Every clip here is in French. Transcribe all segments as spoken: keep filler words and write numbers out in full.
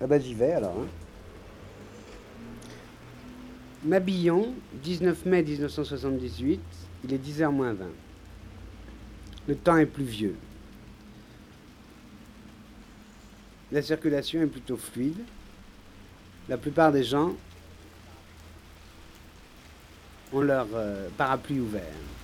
Ah bah j'y vais alors. Hein. Mabillon, dix-neuf mai dix-neuf cent soixante-dix-huit, il est dix heures moins vingt. Le temps est pluvieux. La circulation est plutôt fluide. La plupart des gens ont leur euh, parapluie ouvert.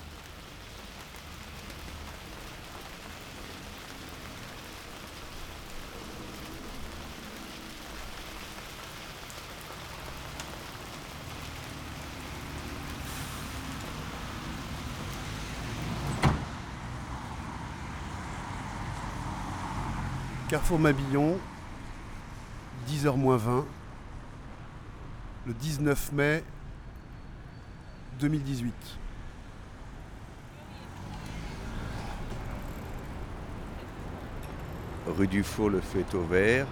Carrefour Mabillon, dix heures moins vingt, le dix-neuf mai deux mille dix-huit. Rue du Four, le feu est au vert.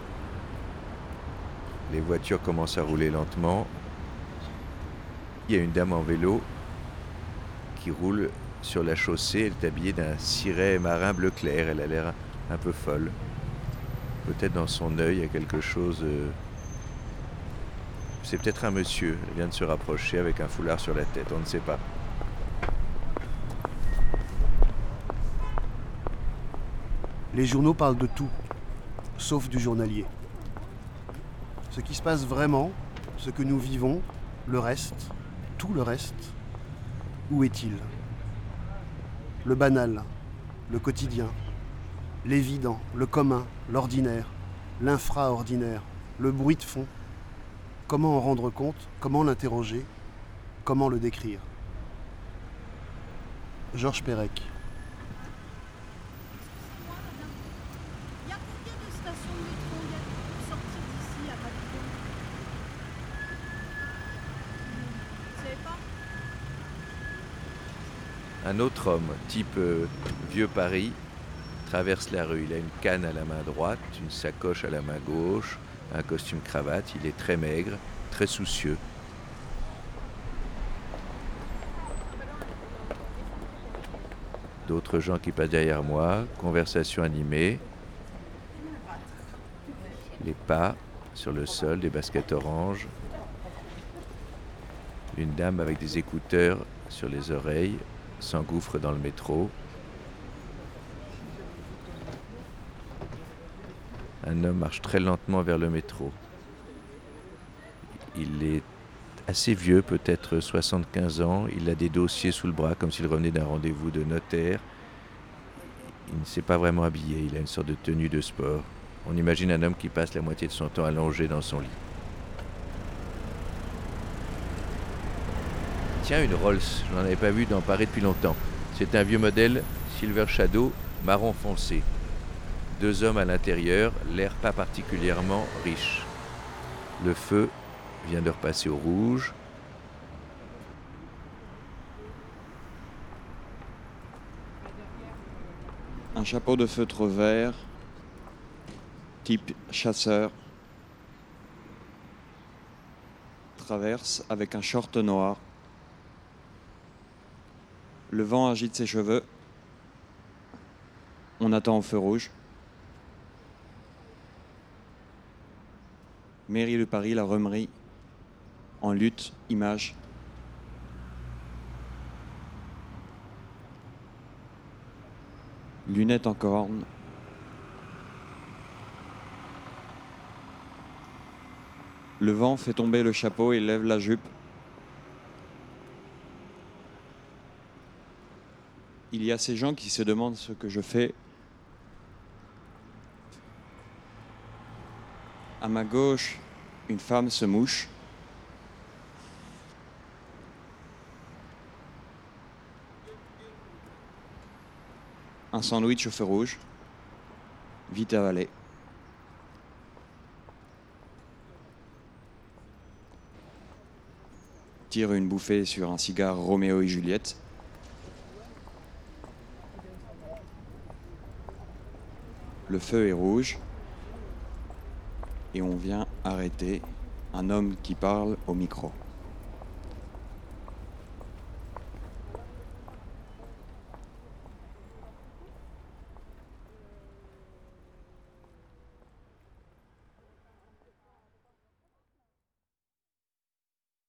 Les voitures commencent à rouler lentement. Il y a une dame en vélo qui roule sur la chaussée. Elle est habillée d'un ciré marin bleu clair. Elle a l'air un peu folle. Peut-être dans son œil, il y a quelque chose... Euh... C'est peut-être un monsieur. Elle vient de se rapprocher avec un foulard sur la tête. On ne sait pas. Les journaux parlent de tout, sauf du journalier. Ce qui se passe vraiment, ce que nous vivons, le reste, tout le reste, où est-il ? Le banal, le quotidien, l'évident, le commun, l'ordinaire, l'infraordinaire, le bruit de fond. Comment en rendre compte ? Comment l'interroger ? Comment le décrire ? Georges Perec. Il y a combien de stations de métro il y a pour sortir d'ici à Mabillon ? Vous savez pas ? Un autre homme, type euh, vieux Paris, traverse la rue. Il a une canne à la main droite, une sacoche à la main gauche, un costume cravate. Il est très maigre, très soucieux. D'autres gens qui passent derrière moi, conversation animée. Les pas sur le sol, des baskets oranges. Une dame avec des écouteurs sur les oreilles s'engouffre dans le métro. Un homme marche très lentement vers le métro. Il est assez vieux, peut-être soixante-quinze ans. Il a des dossiers sous le bras, comme s'il revenait d'un rendez-vous de notaire. Il ne s'est pas vraiment habillé, il a une sorte de tenue de sport. On imagine un homme qui passe la moitié de son temps allongé dans son lit. Tiens, une Rolls, je n'en avais pas vu dans Paris depuis longtemps. C'est un vieux modèle Silver Shadow, marron foncé. Deux hommes à l'intérieur, l'air pas particulièrement riche. Le feu vient de repasser au rouge. Un chapeau de feutre vert, type chasseur, traverse avec un short noir. Le vent agite ses cheveux. On attend au feu rouge. Mairie de Paris, la Remerie, en lutte, image. Lunettes en corne. Le vent fait tomber le chapeau et lève la jupe. Il y a ces gens qui se demandent ce que je fais. À ma gauche, une femme se mouche. Un sandwich au feu rouge, vite avalé. Tire une bouffée sur un cigare Roméo et Juliette. Le feu est rouge. Et on vient arrêter un homme qui parle au micro.